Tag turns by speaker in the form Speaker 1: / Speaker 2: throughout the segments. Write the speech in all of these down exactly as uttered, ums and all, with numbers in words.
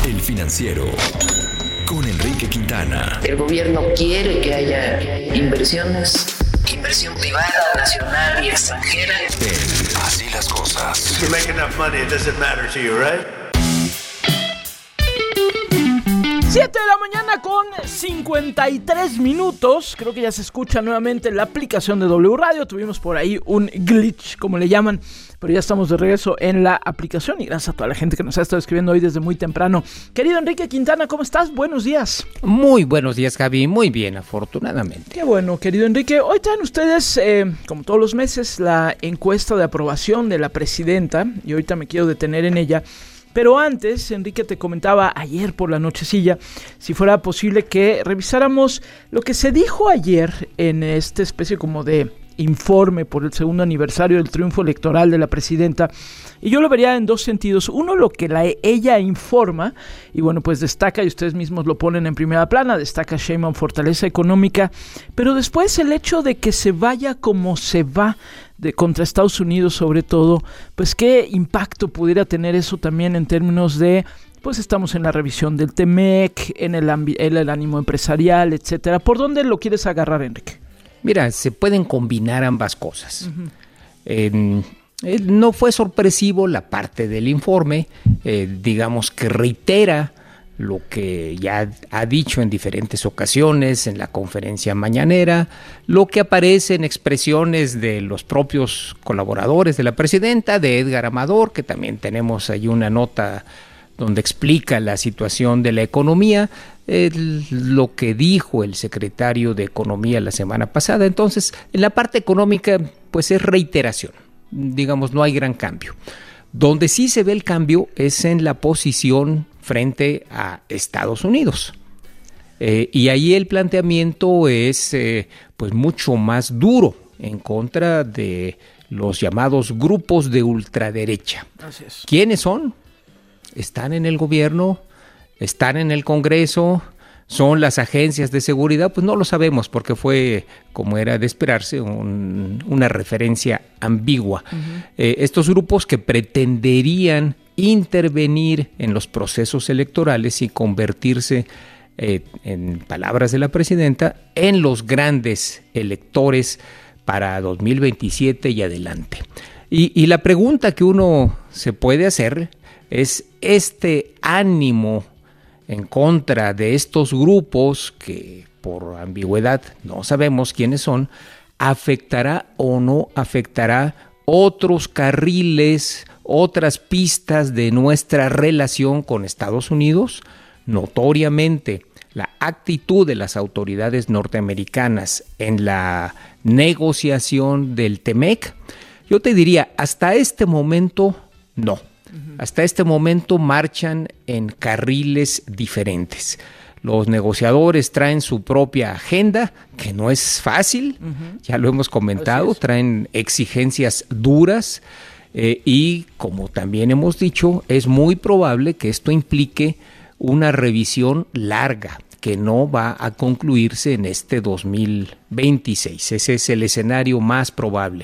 Speaker 1: El Financiero con Enrique Quintana.
Speaker 2: El gobierno quiere que haya inversiones, inversión privada, nacional y extranjera.
Speaker 1: En Así las Cosas.
Speaker 3: If you make enough money, it doesn't matter to you, right?
Speaker 4: siete de la mañana con cincuenta y tres minutos. Creo que ya se escucha nuevamente en la aplicación de W Radio. Tuvimos por ahí un glitch, como le llaman, pero ya estamos de regreso en la aplicación. Y gracias a toda la gente que nos ha estado escribiendo hoy desde muy temprano. Querido Enrique Quintana, ¿cómo estás? Buenos días.
Speaker 5: Muy buenos días, Javi. Muy bien, afortunadamente.
Speaker 4: Qué bueno, querido Enrique. Hoy traen ustedes, eh, como todos los meses, la encuesta de aprobación de la presidenta. Y ahorita me quiero detener en ella. Pero antes, Enrique, te comentaba ayer por la nochecilla, si fuera posible que revisáramos lo que se dijo ayer en esta especie como de informe por el segundo aniversario del triunfo electoral de la presidenta. Y yo lo vería en dos sentidos. Uno, lo que la, ella informa, y bueno, pues destaca, y ustedes mismos lo ponen en primera plana, destaca Sheinbaum fortaleza económica, pero después el hecho de que se vaya como se va, de contra Estados Unidos sobre todo, pues qué impacto pudiera tener eso también en términos de, pues estamos en la revisión del T-MEC, en el, ambi- en el ánimo empresarial, etcétera. ¿Por dónde lo quieres agarrar, Enrique?
Speaker 5: Mira, se pueden combinar ambas cosas. Uh-huh. Eh, eh, no fue sorpresivo la parte del informe, eh, digamos que reitera lo que ya ha dicho en diferentes ocasiones en la conferencia mañanera, lo que aparece en expresiones de los propios colaboradores de la presidenta, de Edgar Amador, que también tenemos ahí una nota donde explica la situación de la economía, el, lo que dijo el secretario de Economía la semana pasada. Entonces, en la parte económica, pues es reiteración, digamos, no hay gran cambio. Donde sí se ve el cambio es en la posición frente a Estados Unidos. Eh, y ahí el planteamiento es eh, pues mucho más duro en contra de los llamados grupos de ultraderecha.
Speaker 4: Así es.
Speaker 5: ¿Quiénes son? Están en el gobierno, están en el Congreso, son las agencias de seguridad, pues no lo sabemos porque fue, como era de esperarse, un, una referencia ambigua. Uh-huh. Eh, estos grupos que pretenderían intervenir en los procesos electorales y convertirse, eh, en palabras de la presidenta, en los grandes electores para dos mil veintisiete y adelante. Y, y la pregunta que uno se puede hacer es este ánimo en contra de estos grupos que por ambigüedad no sabemos quiénes son, ¿afectará o no afectará otros carriles, otras pistas de nuestra relación con Estados Unidos? Notoriamente, la actitud de las autoridades norteamericanas en la negociación del T-MEC, yo te diría, hasta este momento, no. Hasta este momento marchan en carriles diferentes. Los negociadores traen su propia agenda, que no es fácil, uh-huh. ya lo hemos comentado, traen exigencias duras eh, y, como también hemos dicho, es muy probable que esto implique una revisión larga, que no va a concluirse en este dos mil veintiséis. Ese es el escenario más probable.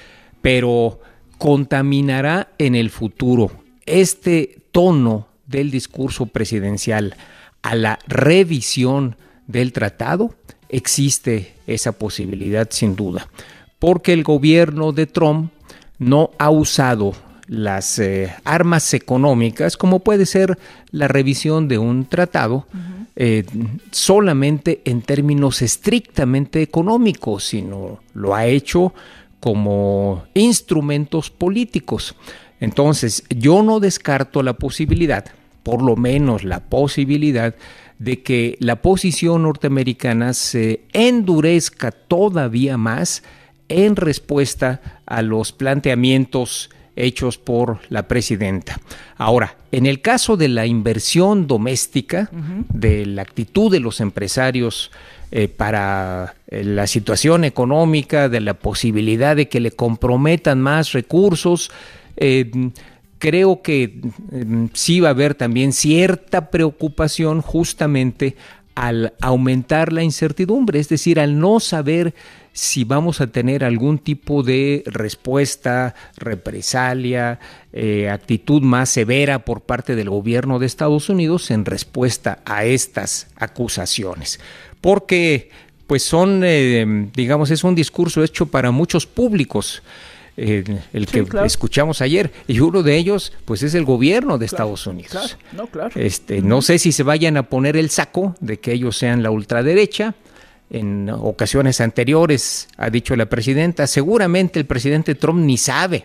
Speaker 5: Pero contaminará en el futuro este tono del discurso presidencial a la revisión del tratado. Existe esa posibilidad sin duda, porque el gobierno de Trump no ha usado las eh, armas económicas, como puede ser la revisión de un tratado, uh-huh. eh, solamente en términos estrictamente económicos, sino lo ha hecho como instrumentos políticos. Entonces, yo no descarto la posibilidad, por lo menos la posibilidad, de que la posición norteamericana se endurezca todavía más en respuesta a los planteamientos hechos por la presidenta. Ahora, en el caso de la inversión doméstica, uh-huh. de la actitud de los empresarios eh, para eh, la situación económica, de la posibilidad de que le comprometan más recursos, eh, creo que eh, sí va a haber también cierta preocupación justamente al aumentar la incertidumbre, es decir, al no saber si vamos a tener algún tipo de respuesta, represalia, eh, actitud más severa por parte del gobierno de Estados Unidos en respuesta a estas acusaciones. Porque, pues son, eh, digamos, es un discurso hecho para muchos públicos. Eh, el que sí, claro. escuchamos ayer, y uno de ellos pues es el gobierno de claro, Estados Unidos.
Speaker 4: Claro, no, claro.
Speaker 5: Este, no sé si se vayan a poner el saco de que ellos sean la ultraderecha. En ocasiones anteriores ha dicho la presidenta, seguramente el presidente Trump ni sabe.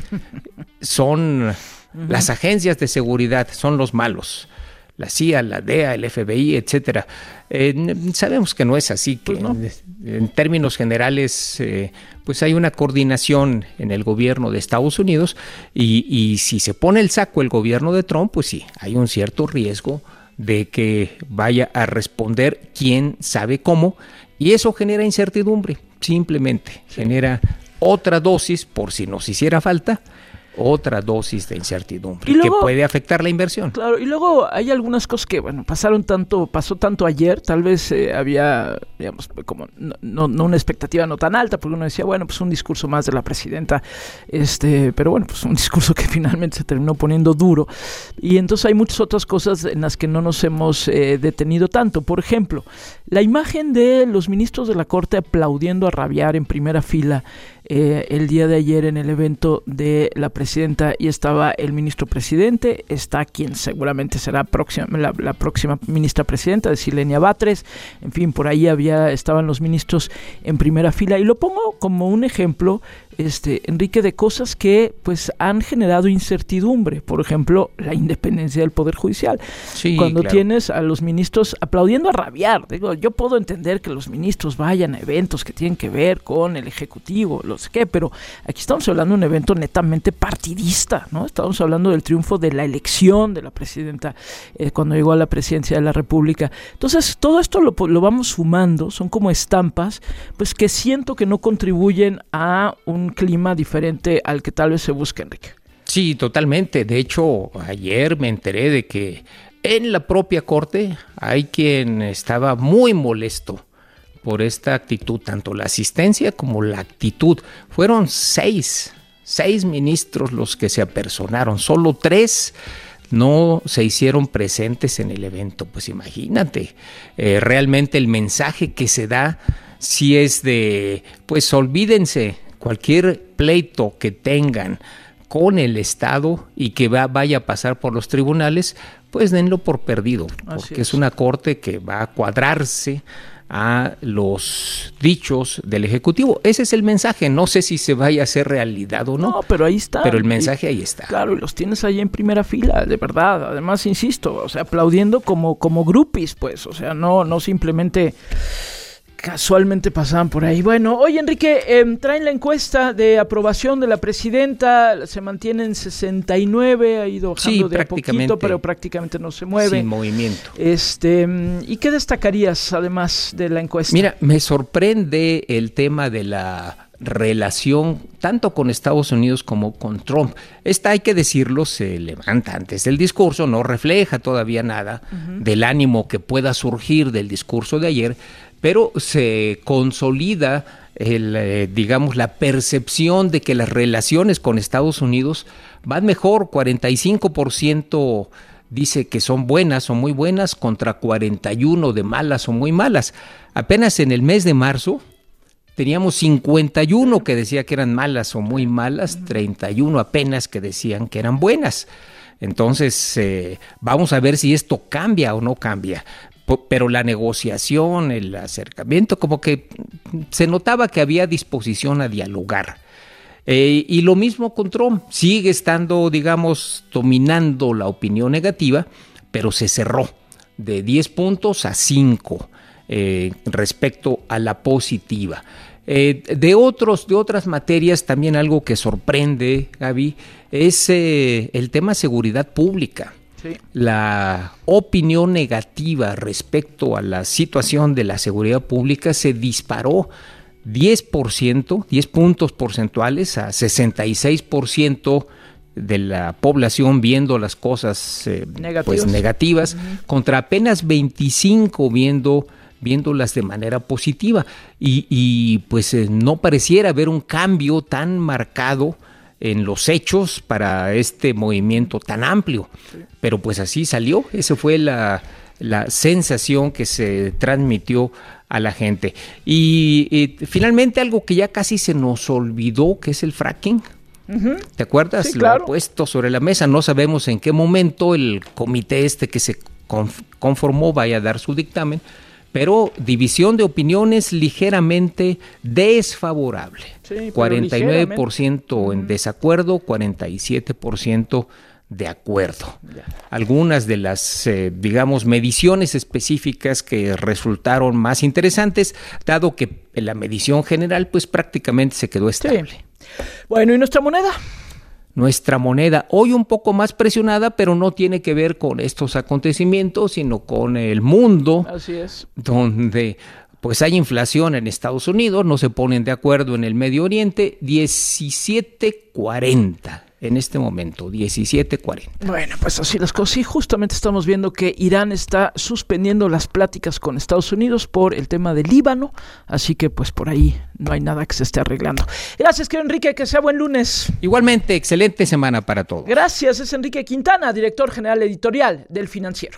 Speaker 5: Son uh-huh. las agencias de seguridad, son los malos. La C I A, la D E A, el F B I, etcétera. Eh, sabemos que no es así, que pues no. en, en términos generales, eh, pues hay una coordinación en el gobierno de Estados Unidos y, y si se pone el saco el gobierno de Trump, pues sí, hay un cierto riesgo de que vaya a responder quién sabe cómo, y eso genera incertidumbre, simplemente sí. genera otra dosis, por si nos hiciera falta, otra dosis de incertidumbre luego, que puede afectar la inversión.
Speaker 4: Claro, y luego hay algunas cosas que, bueno, pasaron tanto, pasó tanto ayer, tal vez eh, había, digamos, como no, no, no una expectativa no tan alta, porque uno decía, bueno, pues un discurso más de la presidenta, este, pero bueno, pues un discurso que finalmente se terminó poniendo duro, y entonces hay muchas otras cosas en las que no nos hemos eh, detenido tanto. Por ejemplo, la imagen de los ministros de la Corte aplaudiendo a rabiar en primera fila Eh, el día de ayer en el evento de la presidenta, y estaba el ministro presidente, está quien seguramente será próxima, la, la próxima ministra presidenta, de Silenia Batres, en fin, por ahí había estaban los ministros en primera fila, y lo pongo como un ejemplo, este Enrique, de cosas que pues han generado incertidumbre. Por ejemplo, la independencia del Poder Judicial.
Speaker 5: Sí,
Speaker 4: cuando
Speaker 5: claro.
Speaker 4: tienes a los ministros aplaudiendo a rabiar, digo, yo puedo entender que los ministros vayan a eventos que tienen que ver con el Ejecutivo, lo sé qué, pero aquí estamos hablando de un evento netamente partidista, ¿no? Estamos hablando del triunfo de la elección de la presidenta eh, cuando llegó a la presidencia de la República. Entonces, todo esto lo, lo vamos sumando, son como estampas, pues que siento que no contribuyen a un clima diferente al que tal vez se busca, Enrique.
Speaker 5: Sí, totalmente. De hecho, ayer me enteré de que en la propia Corte hay quien estaba muy molesto por esta actitud, tanto la asistencia como la actitud. Fueron seis, seis ministros los que se apersonaron, solo tres no se hicieron presentes en el evento. Pues imagínate, eh, realmente el mensaje que se da si es de, pues olvídense, cualquier pleito que tengan con el Estado y que va, vaya a pasar por los tribunales, pues denlo por perdido, porque es. es una corte que va a cuadrarse a los dichos del Ejecutivo. Ese es el mensaje. No sé si se vaya a hacer realidad o no.
Speaker 4: No, pero ahí está.
Speaker 5: Pero el mensaje y, ahí está.
Speaker 4: Claro, y los tienes ahí en primera fila, de verdad. Además, insisto, o sea, aplaudiendo como, como groupies, pues. O sea, no, no simplemente casualmente pasaban por ahí. Bueno, oye, Enrique, eh, traen la encuesta de aprobación de la presidenta, se mantiene en sesenta y nueve, ha ido bajando
Speaker 5: sí,
Speaker 4: de a poquito, pero prácticamente no se mueve.
Speaker 5: Sin movimiento.
Speaker 4: Este, ¿y qué destacarías además de la encuesta?
Speaker 5: Mira, me sorprende el tema de la relación tanto con Estados Unidos como con Trump. Esta, hay que decirlo, se levanta antes del discurso, no refleja todavía nada uh-huh. del ánimo que pueda surgir del discurso de ayer, pero se consolida el, eh, digamos, la percepción de que las relaciones con Estados Unidos van mejor. Cuarenta y cinco por ciento dice que son buenas o muy buenas contra cuarenta y uno por ciento de malas o muy malas. Apenas en el mes de marzo teníamos cincuenta y uno que decía que eran malas o muy malas, treinta y uno apenas que decían que eran buenas. Entonces, eh, vamos a ver si esto cambia o no cambia. Pero la negociación, el acercamiento, como que se notaba que había disposición a dialogar. Eh, y lo mismo con Trump, sigue estando, digamos, dominando la opinión negativa, pero se cerró de diez puntos a cinco eh, respecto a la positiva. Eh, de otros, de otras materias, también algo que sorprende, Gaby, es eh, el tema seguridad pública. Sí. La opinión negativa respecto a la situación de la seguridad pública se disparó diez por ciento, diez puntos porcentuales a sesenta y seis por ciento de la población viendo las cosas eh,
Speaker 4: negativas,
Speaker 5: pues, negativas uh-huh. contra apenas veinticinco viendo viéndolas de manera positiva y, y pues eh, no pareciera haber un cambio tan marcado en los hechos para este movimiento tan amplio, sí. pero pues así salió, esa fue la, la sensación que se transmitió a la gente. Y, y finalmente algo que ya casi se nos olvidó, que es el fracking. Uh-huh. ¿Te acuerdas?
Speaker 4: Sí, claro.
Speaker 5: Lo ha puesto sobre la mesa, no sabemos en qué momento el comité este que se conformó vaya a dar su dictamen, pero división de opiniones ligeramente desfavorable. Sí, cuarenta y nueve por ciento en desacuerdo, cuarenta y siete por ciento de acuerdo. Ya. Algunas de las, eh, digamos, mediciones específicas que resultaron más interesantes, dado que en la medición general, pues prácticamente se quedó estable.
Speaker 4: Sí. Bueno, ¿y nuestra moneda?
Speaker 5: Nuestra moneda, hoy un poco más presionada, pero no tiene que ver con estos acontecimientos, sino con el mundo.
Speaker 4: Así es.
Speaker 5: Donde pues hay inflación en Estados Unidos, no se ponen de acuerdo en el Medio Oriente, diecisiete cuarenta en este momento, diecisiete cuarenta.
Speaker 4: Bueno, pues así las cosas. Y justamente estamos viendo que Irán está suspendiendo las pláticas con Estados Unidos por el tema del Líbano, así que pues por ahí no hay nada que se esté arreglando. Gracias, querido Enrique, que sea buen lunes.
Speaker 5: Igualmente, excelente semana para todos.
Speaker 4: Gracias, es Enrique Quintana, director general editorial del Financiero.